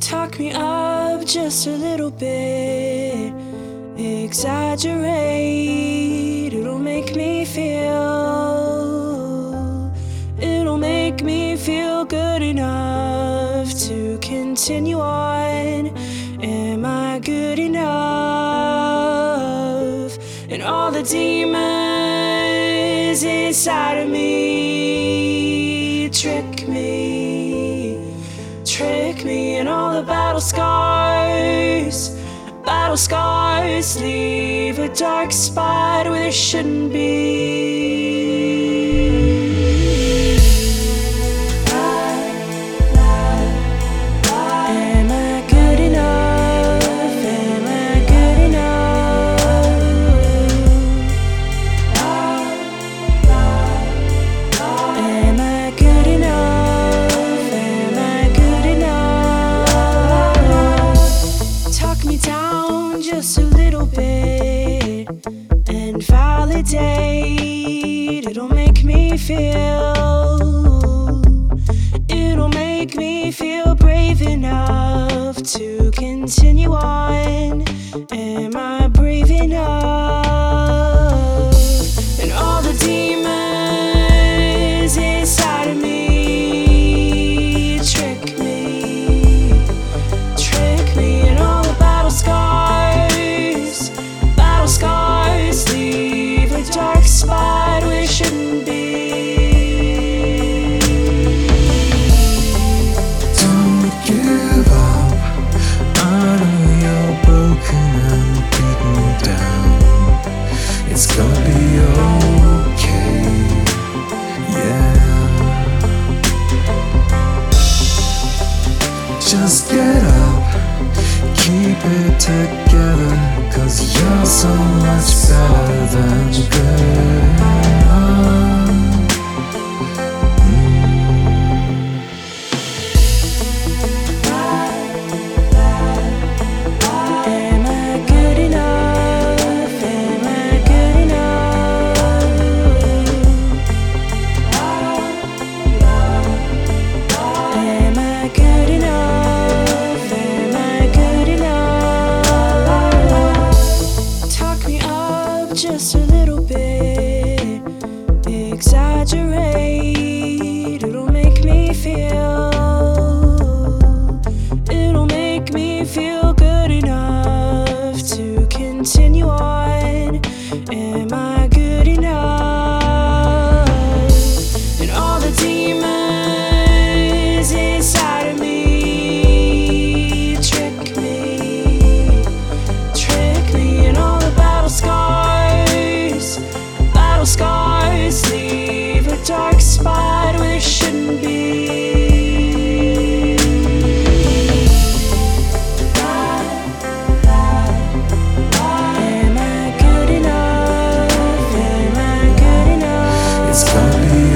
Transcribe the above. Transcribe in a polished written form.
Talk me up just a little bit. Exaggerate. It'll make me feel. It'll make me feel good enough to continue on. Am I good enough? And all the demons inside of me trick me, and all the battle scars leave a dark spot where there shouldn't be. Am I good enough? Am I good enough? Am I good enough? Am I good enough? Talk me down just a little bit and validate. It'll make me feel brave enough to continue on. Am I brave enough? And all the demons inside of me trick me, and all the battle scars leave a dark spot where it shouldn't be. Don't give up. I know you're broken and beaten down. It's gonna be okay. Yeah. Just get up, keep it together, 'cause you're so much better than good. Am I good enough? Am I good enough? Am I good enough? Am I good enough? Talk me up just a little bit. Exaggerate. It'll make me feel. It'll make me feel good enough to continue on. Am I good enough? And all the demons inside of me trick me, and all the battle scars leave a dark spot where there shouldn't be. Am I good enough? Am I good enough? It's gonna be